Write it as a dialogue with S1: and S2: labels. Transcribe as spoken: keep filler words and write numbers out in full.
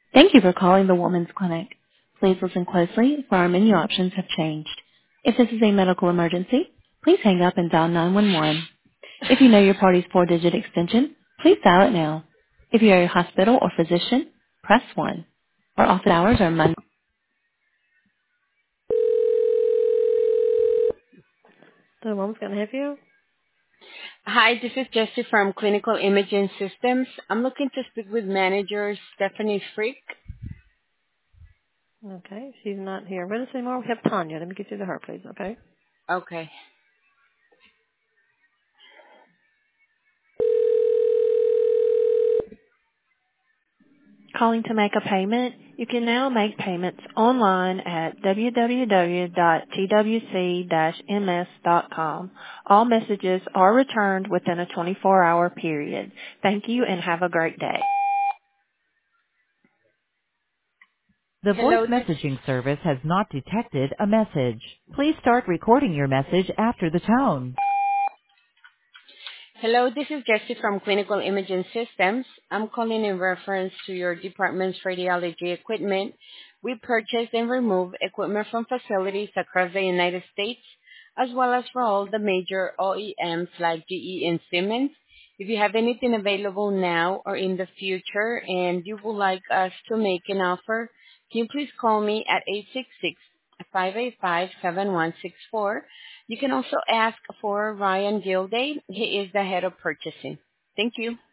S1: Thank you for calling the Woman's Clinic. Please listen closely, for our menu options have changed. If this is a medical emergency, please hang up and dial nine one one. If you know your party's four-digit extension, please dial it now. If you are a hospital or physician, press one. Our office hours are Monday. The woman's going to help you?
S2: Hi, this is Jessie from Clinical Imaging Systems. I'm looking to speak with manager Stephanie Frick.
S1: Okay, she's not here with us anymore. We have Tanya. Let me get you to her, please, okay?
S2: Okay.
S1: Calling to make a payment. You can now make payments online at w w w dot t w c dash m s dot com. All messages are returned within a twenty-four hour period. Thank you and have a great day. The voice
S2: Hello, this
S1: messaging service has not detected a message. Please start recording your message after the tone.
S2: Hello, this is Jessie from Clinical Imaging Systems. I'm calling in reference to your department's radiology equipment. We purchase and remove equipment from facilities across the United States, as well as for all the major O E Ms like G E and Siemens. If you have anything available now or in the future and you would like us to make an offer, can you please call me at eight six six, five eight five, seven one six four. You can also ask for Ryan Gilday. He is the head of purchasing. Thank you.